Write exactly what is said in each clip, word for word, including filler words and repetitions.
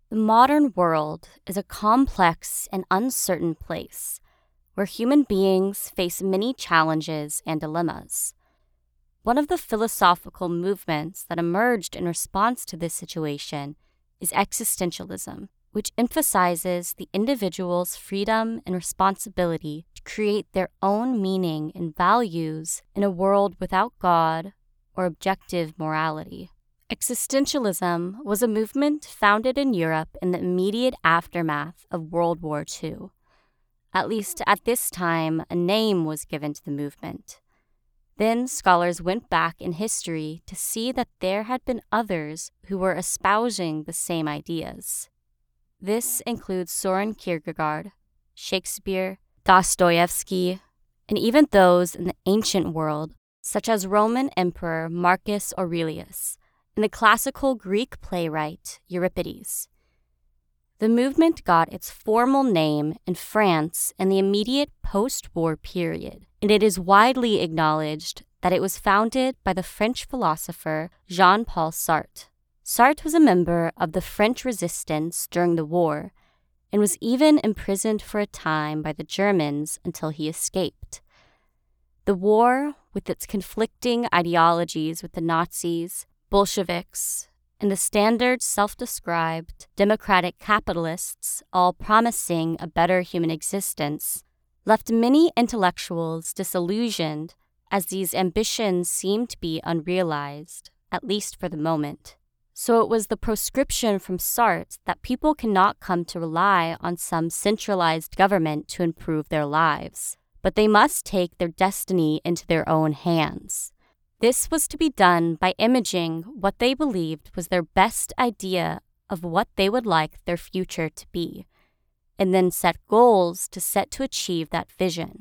The modern world is a complex and uncertain place where human beings face many challenges and dilemmas. One of the philosophical movements that emerged in response to this situation is existentialism, which emphasizes the individual's freedom and responsibility to create their own meaning and values in a world without God or objective morality. Existentialism was a movement founded in Europe in the immediate aftermath of World War Two. At least at this time, a name was given to the movement. Then scholars went back in history to see that there had been others who were espousing the same ideas. This includes Soren Kierkegaard, Shakespeare, Dostoevsky, and even those in the ancient world, such as Roman Emperor Marcus Aurelius and the classical Greek playwright Euripides. The movement got its formal name in France in the immediate post-war period, and it is widely acknowledged that it was founded by the French philosopher Jean-Paul Sartre. Sartre was a member of the French resistance during the war and was even imprisoned for a time by the Germans until he escaped. The war, with its conflicting ideologies with the Nazis, Bolsheviks, and the standard self-described democratic capitalists, all promising a better human existence, left many intellectuals disillusioned as these ambitions seemed to be unrealized, at least for the moment. So it was the proscription from Sartre that people cannot come to rely on some centralized government to improve their lives, but they must take their destiny into their own hands. This was to be done by imaging what they believed was their best idea of what they would like their future to be, and then set goals to set to achieve that vision.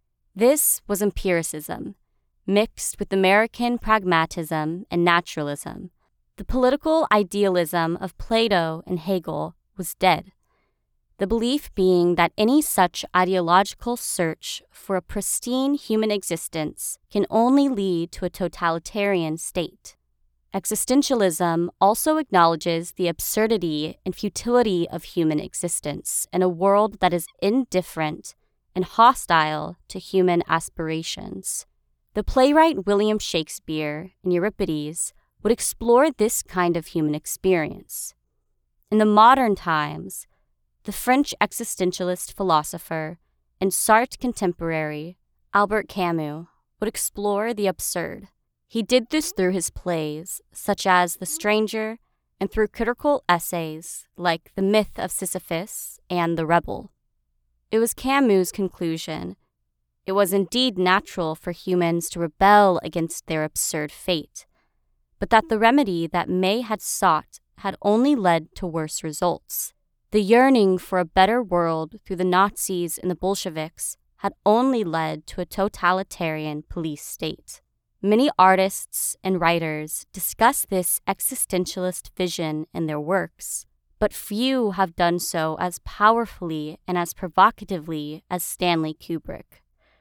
This was empiricism, mixed with American pragmatism and naturalism. The political idealism of Plato and Hegel was dead, the belief being that any such ideological search for a pristine human existence can only lead to a totalitarian state. Existentialism also acknowledges the absurdity and futility of human existence in a world that is indifferent and hostile to human aspirations. The playwright William Shakespeare in Euripides would explore this kind of human experience. In the modern times, the French existentialist philosopher and Sartre contemporary Albert Camus would explore the absurd. He did this through his plays, such as The Stranger, and through critical essays like The Myth of Sisyphus and The Rebel. It was Camus' conclusion it was indeed natural for humans to rebel against their absurd fate, but that the remedy that May had sought had only led to worse results. The yearning for a better world through the Nazis and the Bolsheviks had only led to a totalitarian police state. Many artists and writers discuss this existentialist vision in their works, but few have done so as powerfully and as provocatively as Stanley Kubrick.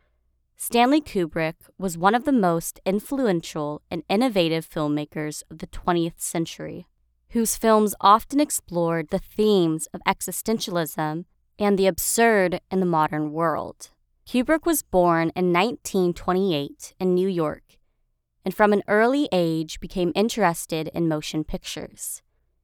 Stanley Kubrick was one of the most influential and innovative filmmakers of the twentieth century, whose films often explored the themes of existentialism and the absurd in the modern world. Kubrick was born in nineteen twenty-eight in New York, and from an early age became interested in motion pictures.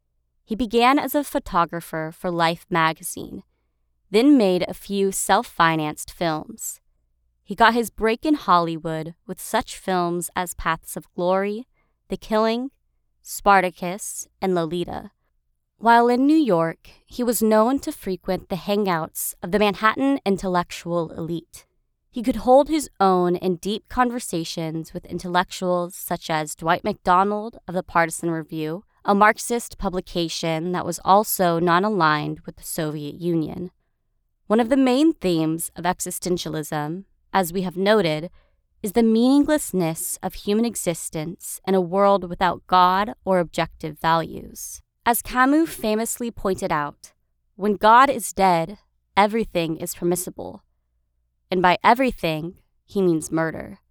He began as a photographer for Life magazine, then made a few self-financed films. He got his break in Hollywood with such films as Paths of Glory, The Killing, Spartacus, and Lolita. While in New York, he was known to frequent the hangouts of the Manhattan intellectual elite. He could hold his own in deep conversations with intellectuals such as Dwight MacDonald of the Partisan Review, a Marxist publication that was also non-aligned with the Soviet Union. One of the main themes of existentialism, as we have noted, is the meaninglessness of human existence in a world without God or objective values. As Camus famously pointed out, when God is dead, everything is permissible. And by everything, he means murder.